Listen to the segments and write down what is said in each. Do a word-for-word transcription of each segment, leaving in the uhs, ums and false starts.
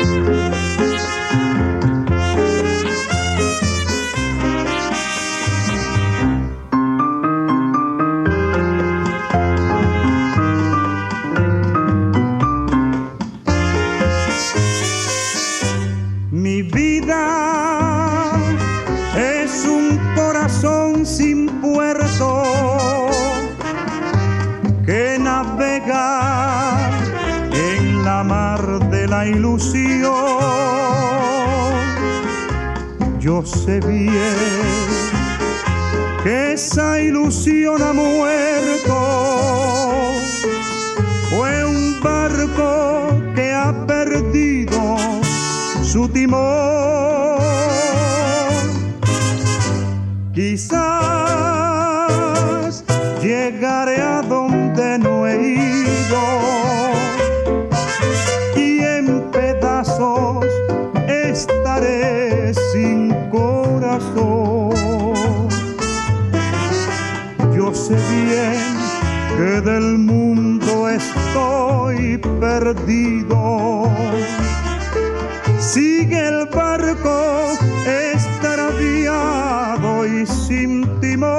Mi vida es un corazón sin puerto que navega en la mar de la ilusión. Yo sé bien que esa ilusión ha muerto. Fue un barco que ha perdido su timón. Quizás llegaré a donde no he ido y en pedazos estaré sin corazón. Yo sé bien que del mundo estoy perdido. Sigue el barco extraviado y sin timón.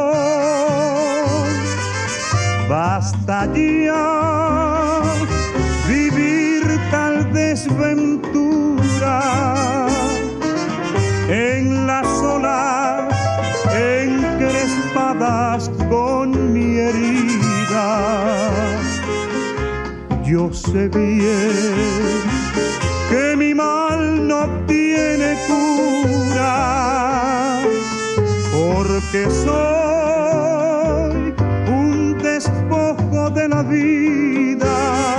Basta ya vivir tal desventura en las olas encrespadas con mi herida. Yo sé bien que mi mal no tiene cura, porque soy un despojo de la vida.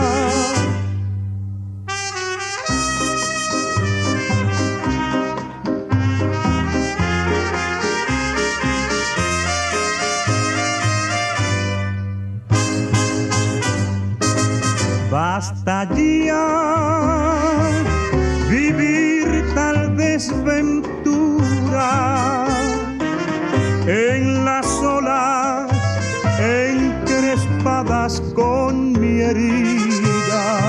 Basta ya vivir tal desventura en las olas encrespadas con mi herida.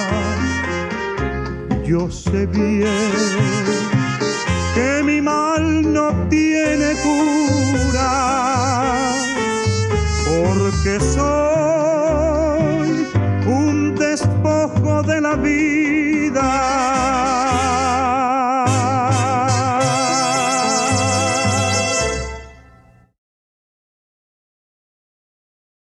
Yo sé bien que mi mal no tiene cura, porque soy